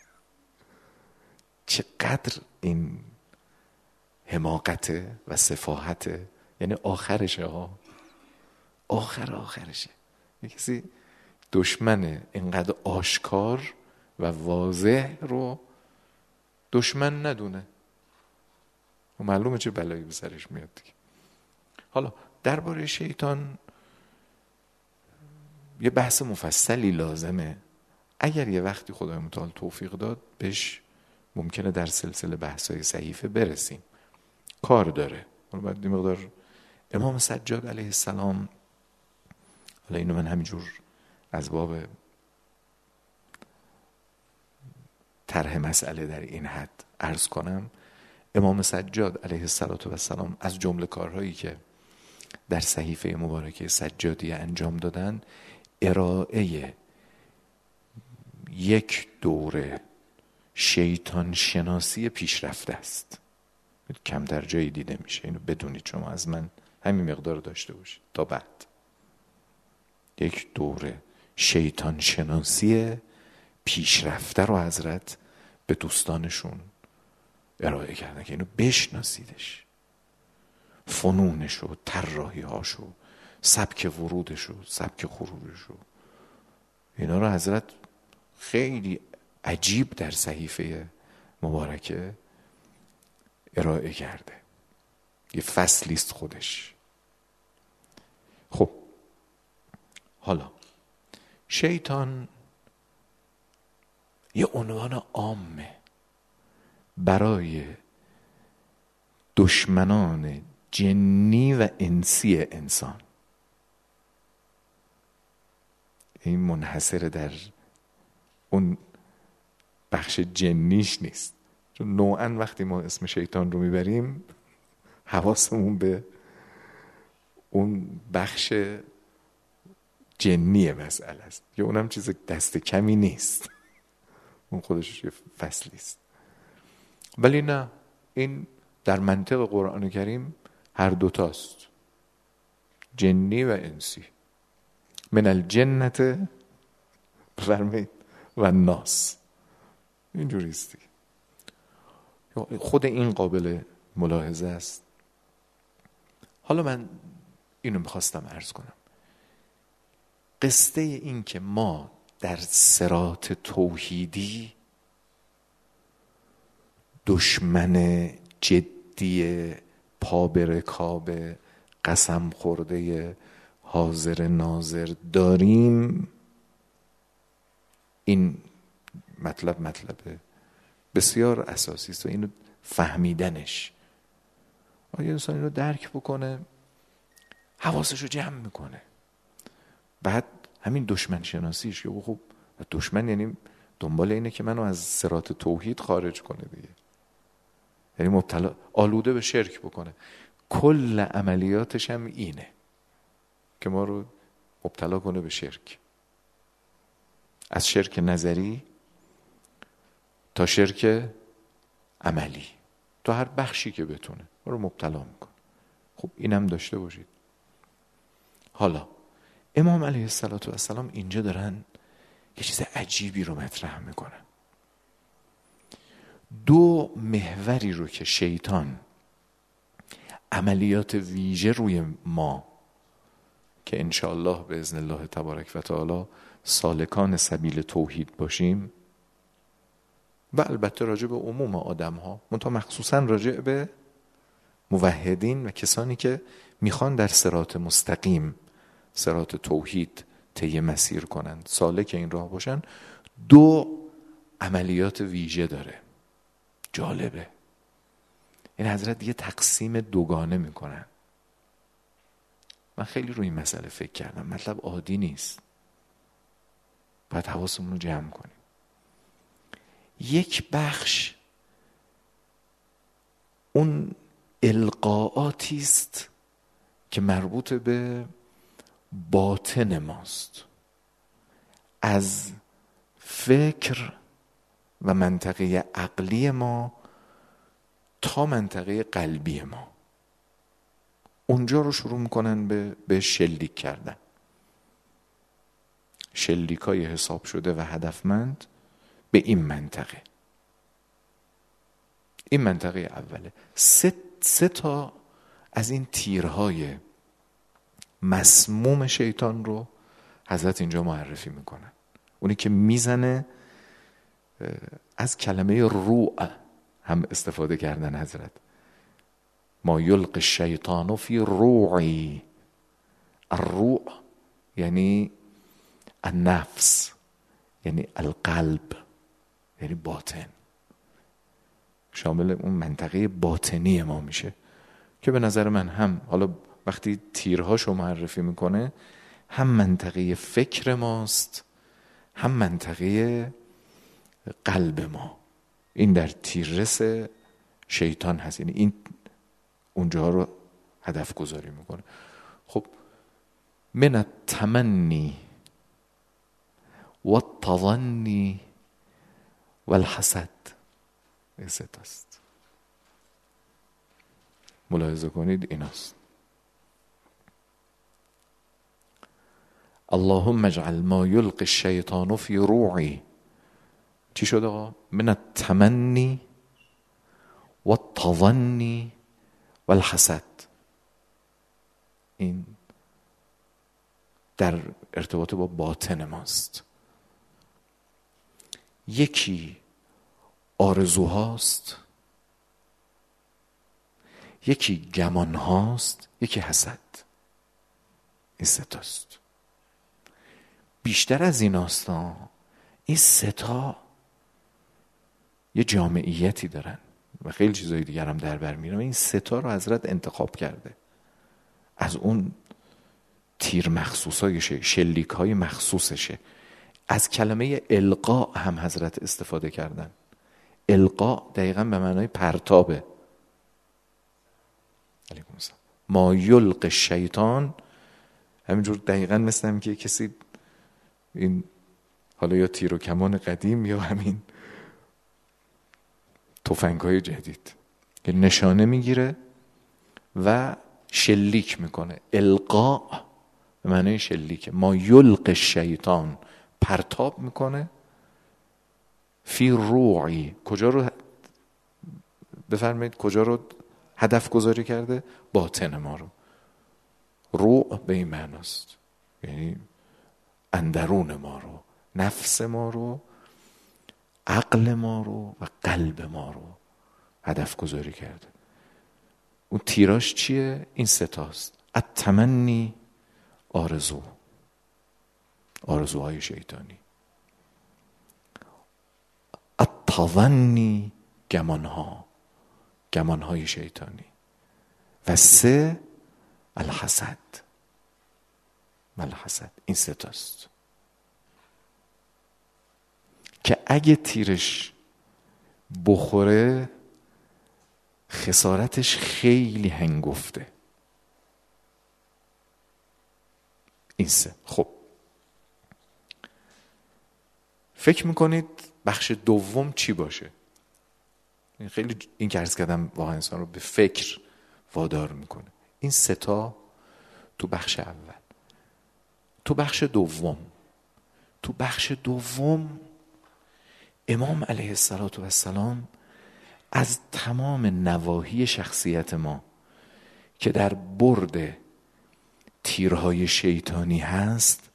چقدر این حماقته و سفاهته، یعنی آخرشه ها، آخر آخرشه. یه کسی دشمنه اینقدر آشکار و واضح رو دشمن ندونه و معلومه چه بلایی به سرش میاد دیگه. حالا درباره شیطان یه بحث مفصلی لازمه. اگر یه وقتی خدای متعال توفیق داد بهش ممکنه در سلسله بحث‌های صحیفه برسیم، کار داره. حالا باید این مقدار امام سجاد علیه السلام، حالا اینو من همینجور از باب طرح مسئله در این حد عرض کنم. امام سجاد علیه السلام از جمله کارهایی که در صحیفه مبارکه سجادیه انجام دادن ارائه یک دوره شیطان شناسی پیشرفته است. کم در جایی دیده میشه، اینو بدونید شما از من همین مقدار داشته باشید تا بعد. یک دوره شیطان شناسی پیشرفته رو حضرت به دوستانشون ارائه کردن که اینو بشناسیدش، فنونشو، طراحی‌هاشو، سبک ورودشو، سبک خروجشو، اینا رو حضرت خیلی عجیب در صحیفه مبارکه ارائه کرده. یه فصلیست خودش. خب حالا شیطان یه عنوان عامه برای دشمنان جنی و انسی انسان. این منحصر در اون بخش جنیش نیست، چون نوعا وقتی ما اسم شیطان رو میبریم حواسمون به اون بخش جنی مسئله است، که اونم چیز دست کمی نیست، اون خودش یه فصلی است. ولی نه، این در منطق قرآن کریم هر دوتاست، جنی و انسی. من الجنة فرمید و الناس، اینجوری است. خود این قابل ملاحظه است. حالا من اینو میخواستم عرض کنم، قصه این که ما در صراط توحیدی دشمن جدی پا به رکاب قسم خورده حاضر ناظر داریم، این مطلب مطلب بسیار اساسی است و اینو فهمیدنش، آیا انسان اینو درک بکنه حواسش رو جمع میکنه. بعد همین دشمن شناسیش، که خب دشمن یعنی دنبال اینه که منو از صراط توحید خارج کنه دیگه، یعنی مبتلا آلوده به شرک بکنه. کل عملیاتش هم اینه که ما رو مبتلا کنه به شرک، از شرک نظری تا شرک عملی، تا هر بخشی که بتونه ما رو مبتلا میکنه. خب اینم داشته باشید. حالا امام علیه السلام اینجا دارن یه چیز عجیبی رو مطرح میکنن. دو محوری رو که شیطان عملیات ویژه روی ما که انشاءالله به اذن الله تبارک و تعالی سالکان سبیل توحید باشیم، و البته راجع به عموم آدم ها، منتها مخصوصا راجع به موحدین و کسانی که میخوان در صراط مستقیم، صراط توحید طی مسیر کنن، سالک این راه باشن، دو عملیات ویژه داره. جالبه این حضرت یه تقسیم دوگانه میکنن. من خیلی روی این مسئله فکر کردم، مطلب عادی نیست، باید حواسمون رو جمع کنیم. یک بخش اون القاءاتی است که مربوط به باطن ماست، از فکر و منطقه عقلی ما تا منطقه قلبی ما. اونجا رو شروع میکنن به, به شلیک کردن، شلیکای حساب شده و هدفمند به این منطقه. این منطقه اوله. سه, سه تا از این تیرهای مسموم شیطان رو حضرت اینجا معرفی میکنن. اونی که میزنه، از کلمه روع هم استفاده کردن حضرت، ما یلقی الشیطان فی روعی. الروع یعنی النفس، یعنی القلب، یعنی باطن، شامل اون منطقه باطنی ما میشه که به نظر من هم حالا وقتی تیرهاشو معرفی میکنه هم منطقه فکر ماست هم منطقه قلب ما. این در تیررس شیطان هست، یعنی این اونجا رو هدف گذاری میکنه. خب من التمنی و التظنی و الحسد، این سه تاست. ملاحظه کنید ایناست. اللهم اجعل ما یلقی الشیطان فی روعی. چی شد آقا؟ من التمنی و التظنی و الحسد. این در ارتباط با باطن ماست. یکی آرزوهاست، یکی گمان هاست، یکی حسد. این سه تاست. بیشتر از این هاستا این سه تا یه جامعیتی دارن و خیلی چیزای دیگر هم در بر میره. این سه تا رو حضرت انتخاب کرده از اون تیر مخصوصای شلیک های مخصوصشه. از کلمه القا هم حضرت استفاده کردن. القا دقیقا به معنای پرتابه. علیکم السلام. ما یلقی الشیطان همینجور دقیقا مثل هم که کسی این حالا یا تیر و کمان قدیم یا همین تفنگ‌های جدید که نشانه میگیره و شلیک میکنه. القا به معنای شلیک. ما یلقی الشیطان پرتاب میکنه. فی روعی، کجا رو بفرمایید کجا رو هدف گذاری کرده؟ باطن ما رو. روع به این معناست، یعنی اندرون ما رو، نفس ما رو، عقل ما رو و قلب ما رو هدف گذاری کرده. اون تیراش چیه؟ این ستاست. التمنی آرزو، آرزوهای شیطانی. التظنی گمانها، گمانهای شیطانی. و سه الحسد، الحسد. این ستاست که اگه تیرش بخوره خسارتش خیلی هنگفته. این سه. خب فکر میکنید بخش دوم چی باشه؟ این خیلی این که عرض کردم واقعا انسان رو به فکر وادار میکنه. این سه تا تو بخش اول. تو بخش دوم تو بخش دوم امام علیه السلام از تمام نواحی شخصیت ما که در برد تیرهای شیطانی هست،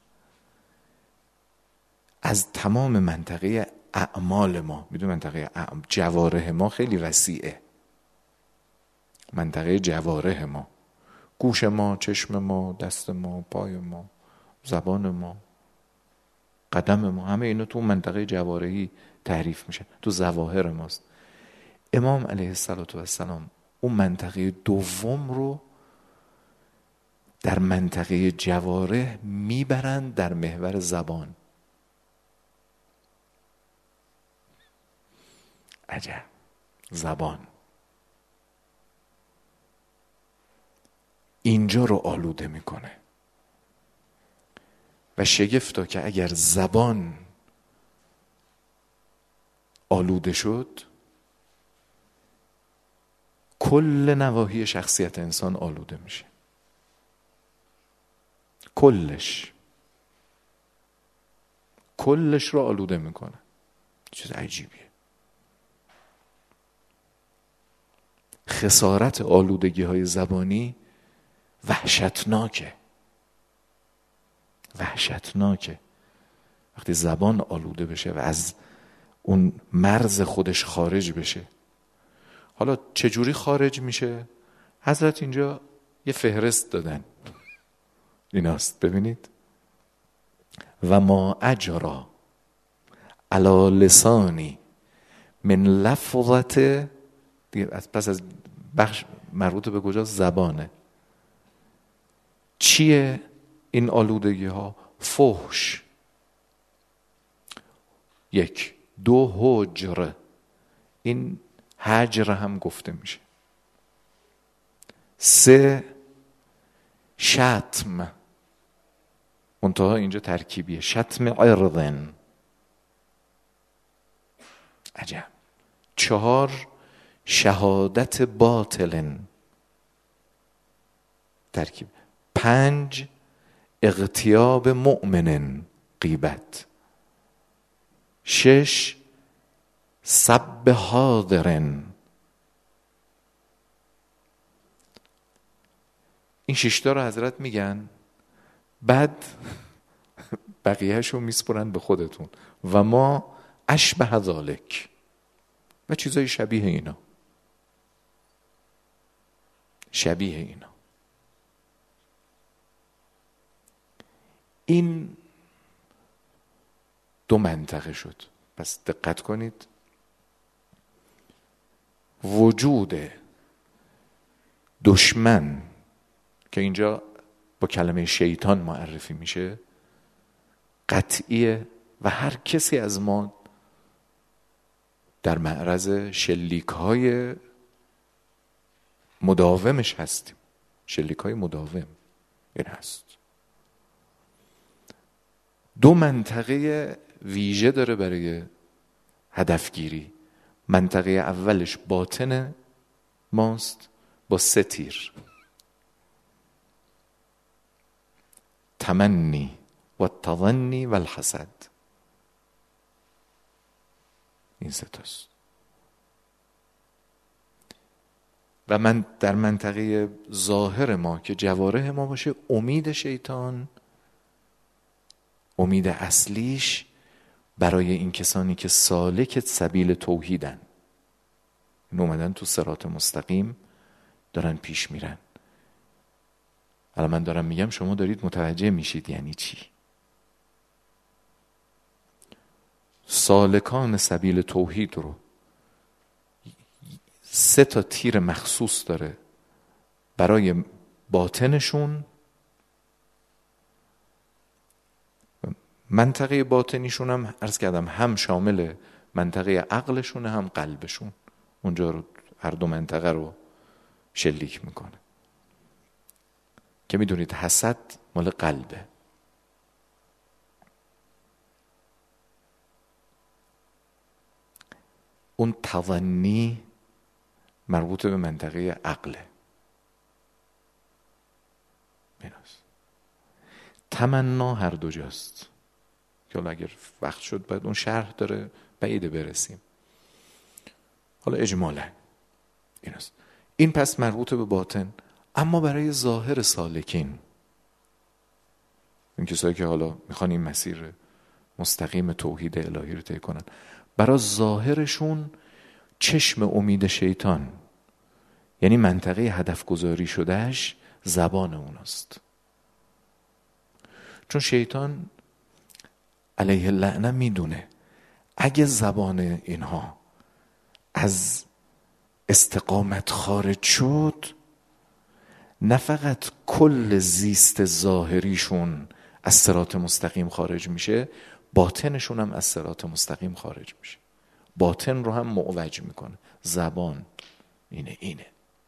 از تمام منطقه اعمال ما، میدون منطقه اعمال جوارح ما خیلی وسیعه. منطقه جوارح ما، گوش ما، چشم ما، دست ما، پای ما، زبان ما، قدم ما، همه اینا تو منطقه جوارحی تعریف میشه، تو ظواهر ماست. امام علیه السلام اون منطقه دوم رو در منطقه جوارح میبرند در محور زبان. عجب. زبان اینجا رو آلوده میکنه و شگفتا که اگر زبان آلوده شد کل نواحی شخصیت انسان آلوده میشه، کلش کلش رو آلوده میکنه. چیز عجیبیه. خسارت آلودگی های زبانی وحشتناکه، وحشتناکه. وقتی زبان آلوده بشه و از اون مرز خودش خارج بشه. حالا چجوری خارج میشه؟ حضرت اینجا یه فهرست دادن، ایناست، ببینید. و ما اجرا علی لسانی من لفظت، پس از بخش مربوط به کجا؟ زبانه. چیه این آلودگی ها؟ فحش. یک. دو، هجر. این هجر هم گفته میشه. سه، شتم. منتها اینجا ترکیبیه، شتم عرضن. عجب. چهار، شهادت باطلن. ترکیب. پنج، اغتیاب مؤمنن، غیبت. شش، سب حاضرن. این ششتا رو حضرت میگن، بعد بقیهشو میسپرن به خودتون. و ما اشبه ذالک، و چیزای شبیه اینا، شبیه اینا. این دو منطقه شد. پس دقت کنید، وجود دشمن که اینجا با کلمه شیطان معرفی میشه قطعیه و هر کسی از ما در معرض شلیک های مداومش هستیم. شلیک های مداوم این هست. دو منطقه ویژه داره برای هدفگیری. منطقه اولش باطن ماست با سه تیر: تمنی و التظنی و الحسد. این سه تاست. و من در منطقه ظاهر ما که جوارح ما باشه، امید شیطان، امید اصلیش برای این کسانی که سالک سبیل توحیدن، این اومدن تو صراط مستقیم دارن پیش میرن. الان من دارم میگم، شما دارید متوجه میشید یعنی چی. سالکان سبیل توحید رو سه تا تیر مخصوص داره برای باطنشون. منطقه باطنیشون هم عرض کردم هم شامل منطقه عقلشون هم قلبشون. اونجا رو هر دو منطقه رو شلیک میکنه که میدونید حسد مال قلبه. اون تظنی مربوط به منطقه عقله. ایناست. تمنا هر دو جاست که حالا اگر وقت شد باید اون شرح داره، بعیده برسیم. حالا اجمالا این است. این پس مربوط به باطن. اما برای ظاهر سالکین، این کسایی که حالا میخوان این مسیر مستقیم توحید الهی رو طی کنن، برای ظاهرشون چشم امید شیطان، یعنی منطقه هدف گذاری شدهش زبان اوناست. چون شیطان علیه اللعنه میدونه اگه زبان اینها از استقامت خارج شد، نه فقط کل زیست ظاهریشون از صراط مستقیم خارج میشه، باطنشون هم از صراط مستقیم خارج میشه. باطن رو هم معوج میکنه. زبان اینه اینه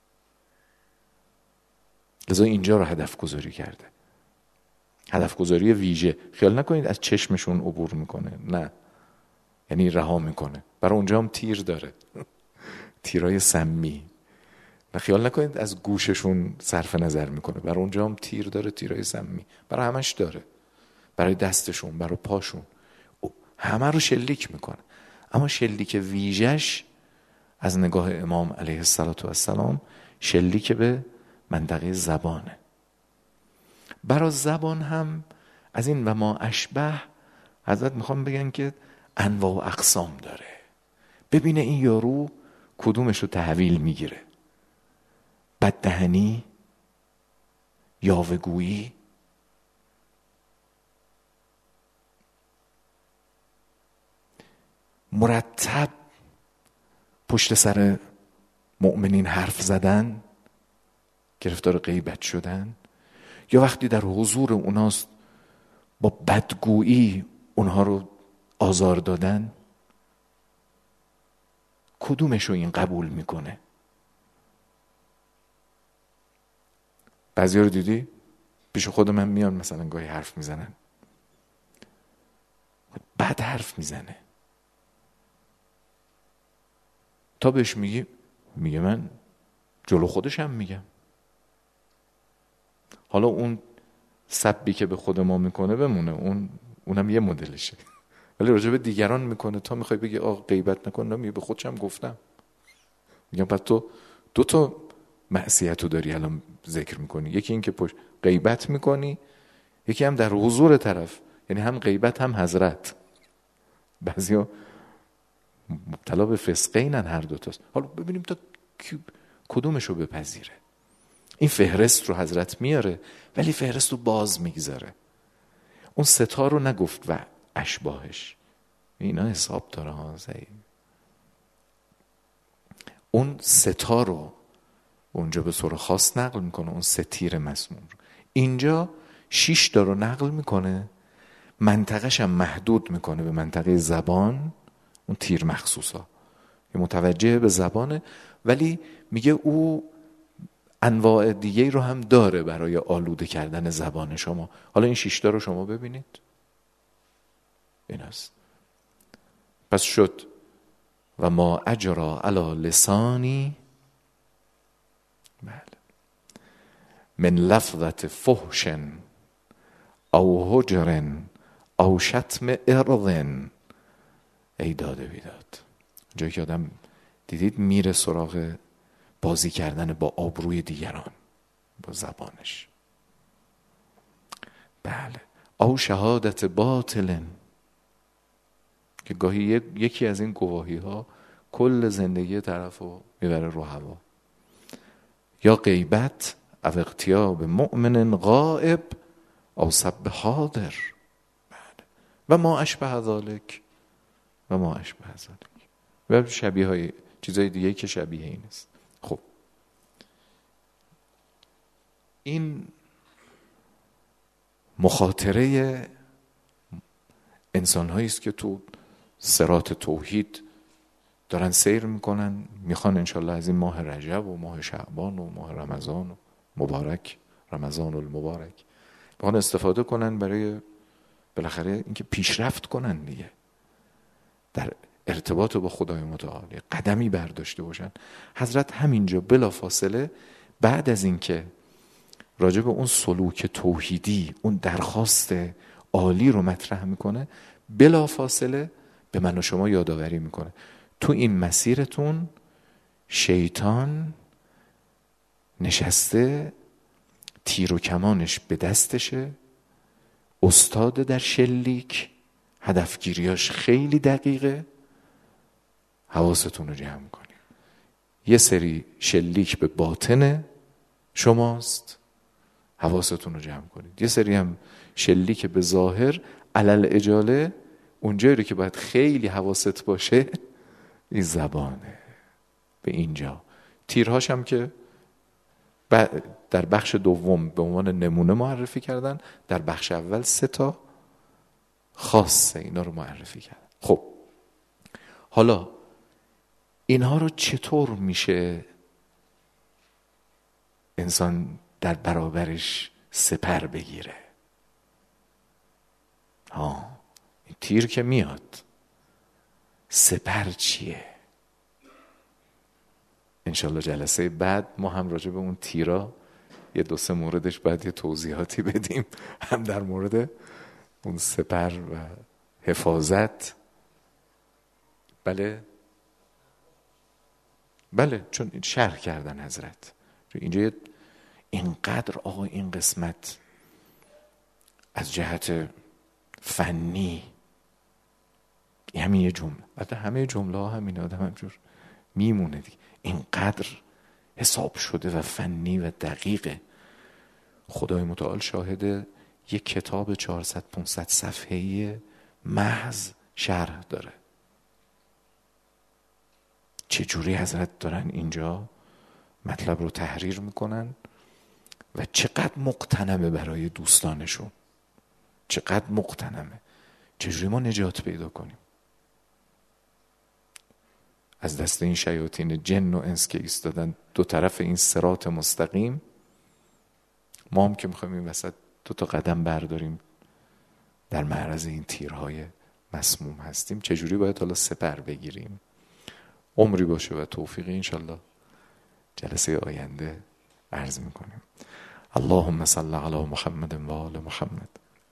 لذا اینجا رو هدف گذاری کرده، هدف گذاری ویژه. خیال نکنید از چشمشون عبور میکنه، نه، یعنی رها میکنه. برای اونجا هم تیر داره، تیرای سمی. نه خیال نکنید از گوششون صرف نظر میکنه، برای اونجا هم تیر داره، تیرای سمی برای همش داره، برای دستشون، برای پاشون، همه رو شلیک میکنه. اما شلیک ویژش از نگاه امام علیه السلام شلیک به منطقه زبانه. برای زبان هم از این و ما اشبه حضرت میخوام بگن که انواع و اقسام داره. ببینه این یارو کدومش رو تحویل میگیره، بددهنی، یاوه‌گویی، مرتب پشت سر مؤمنین حرف زدن، گرفتار غیبت شدن، یا وقتی در حضور اوناست با بدگویی اونها رو آزار دادن. کدومش رو این قبول میکنه؟ بعضی رو دیدی پیش خود من میان مثلا گاهی حرف میزنن، بد حرف میزنه، تا بهش میگی میگه من جلو خودشم میگم. حالا اون سبی که به خود ما میکنه بمونه، اون اونم یه مدلشه، ولی راجع به دیگران میکنه. تا میخوای بگی آقا غیبت نکن، میگه به خودشم گفتم. میگم بعد تو دو تا معصیتو داری الان ذکر میکنی، یکی این که پشت غیبت میکنی، یکی هم در حضور طرف، یعنی هم غیبت هم حضرت. بعضیا مبتلا به فسقینن هر دوتاست. حالا ببینیم تا کدومشو بپذیره. این فهرست رو حضرت میاره ولی فهرست رو باز میگذاره. اون ستا رو نگفت و اشباهش، اینا حساب داره ها زی. اون ستا رو اونجا به طور خاص نقل میکنه، اون سه تیر مسموم رو. اینجا شش تا رو نقل میکنه، منطقهش هم محدود میکنه به منطقه زبان، اون تیر مخصوصا که متوجه به زبانه، ولی میگه او انواع دیگه رو هم داره برای آلوده کردن زبان شما. حالا این شش تا رو شما ببینید، این است. پس شد و ما اجرا علی لسانی، بله، من لفظت فحش او هجر او شتم ارض. ای داده بیداد، جایی که آدم دیدید میره سراغ بازی کردن با آبروی دیگران با زبانش، بله، او شهادت باطل، که گاهی یکی از این گواهی ها کل زندگی طرف رو میبره رو هوا، یا غیبت او اغتیاب مؤمن غائب او سب حاضر، بله، و ما اشبه ذالک و ما اشبه ذالک، و شبیه های چیزای دیگه که شبیه این است. خب این مخاطره انسان هایی است که تو صراط توحید دارن سیر میکنن، میخوان انشالله از این ماه رجب و ماه شعبان و ماه رمضان و مبارک، رمضان المبارک، میخوان استفاده کنن برای بالاخره اینکه پیشرفت کنن دیگه، در ارتباط با خدای متعال قدمی برداشته باشن. حضرت همینجا بلا فاصله بعد از اینکه راجع به اون سلوک توحیدی، اون درخواست عالی رو مطرح میکنه، بلا فاصله به من و شما یادآوری میکنه تو این مسیرتون شیطان نشسته، تیر و کمانش به دستشه، استاد در شلیک، هدفگیریاش خیلی دقیقه. حواستون رو جمع کنید. یه سری شلیک به باطن شماست، حواستون رو جمع کنید. یه سری هم شلیک به ظاهر، علل اجاله، اونجایی رو که باید خیلی حواست باشه این زبانه. به اینجا تیرهاش هم که در بخش دوم به عنوان نمونه معرفی کردن، در بخش اول سه تا خاصه اینا رو معرفی کردن. خب حالا اینها رو چطور میشه انسان در برابرش سپر بگیره؟ ها، این تیر که میاد، سپر چیه؟ انشالله جلسه بعد ما هم راجع به اون تیرا یه دو سه موردش باید یه توضیحاتی بدیم، هم در مورد اون سپر و حفاظت. بله بله، چون شرح کردن حضرت اینجا اینقدر آقا این قسمت از جهت فنی، همین یه جمله، البته همه جمله ها همین آدم همجور میمونه دیگه، اینقدر حساب شده و فنی و دقیقه. خدای متعال شاهد یک کتاب چهارصد پانصد صفحه‌ای محض شرح داره. چجوری حضرت دارن اینجا مطلب رو تحریر میکنن و چقدر مقتنمه برای دوستانشون، چقدر مقتنمه. چجوری ما نجات پیدا کنیم از دست این شیاطین جن و انس که ایستادن دو طرف این صراط مستقیم؟ ما هم که میخوایم این وسط دو تا قدم برداریم در معرض این تیرهای مسموم هستیم. چجوری باید حالا سپر بگیریم؟ عمری باشه و توفیقی انشالله جلسه آینده عرض میکنیم. اللهم صل علی محمد و آل محمد.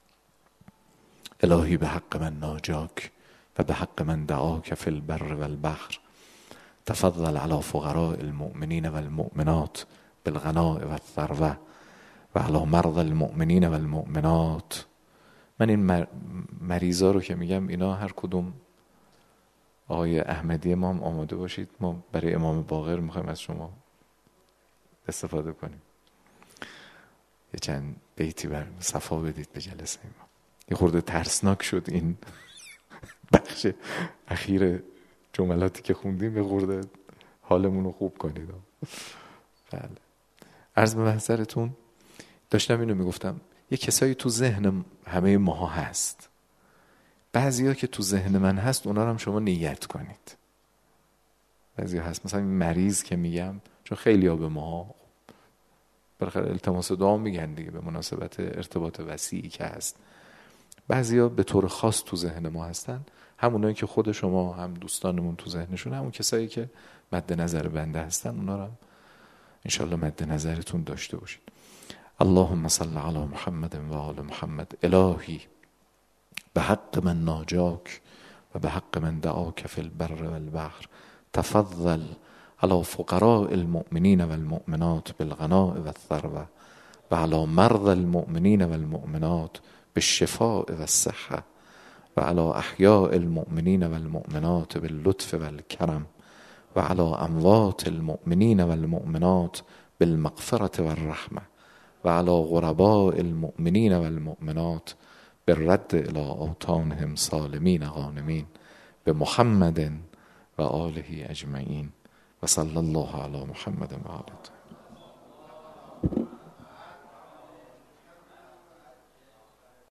الهی به حق من ناجاک و به حق من دعاک فی البر و البحر، تفضل علی فقراء المؤمنین و المؤمنات بالغناء و الثروة و علی مرضى المؤمنین و المؤمنات. من این مریضا رو که میگم اینا هر کدوم آقای احمدی ما هم آماده باشید، ما برای امام باقر میخوایم از شما استفاده کنیم، یه چند بیتی بر صفا بدید به جلسه ما. یه خورده ترسناک شد این بخش اخیر جملاتی که خوندیم، یه خورده حالمون رو خوب کنید. بله، عرض به محضرتون داشتم اینو میگفتم، یه کسایی تو ذهن همه ماها هست، بعضیا که تو ذهن من هست اونا رو هم شما نیت کنید. بعضیا هست مثلا این مریض که میگم، چون خیلی ها به ماها بالاخره التماس دعا میگن دیگه به مناسبت ارتباط وسیعی که هست، بعضیا به طور خاص تو ذهن ما هستن، همونایی که خود شما هم دوستانمون تو ذهنشون، همون کسایی که مد نظر بنده هستن، اونا رو هم انشالله مد نظرتون داشته باشید. اللهم صل علی محمد و آل محمد. الهی به حق من ناجاک و به حق من دعاک فی البر و البحر، تفضل علی فقراء المؤمنین و المؤمنات بالغناء و الثروة و علی مرضى المؤمنین و المؤمنات بالشفاء و الصحة و علی احیاء المؤمنین و المؤمنات باللطف و الکرم و علی اموات المؤمنین و المؤمنات بالمغفرة و الرحمة و علی غرباء المؤمنین و المؤمنات بالرد الى اوطانهم سالمین غانمین به محمد و آله اجمعین و صلی الله علی محمد و آله.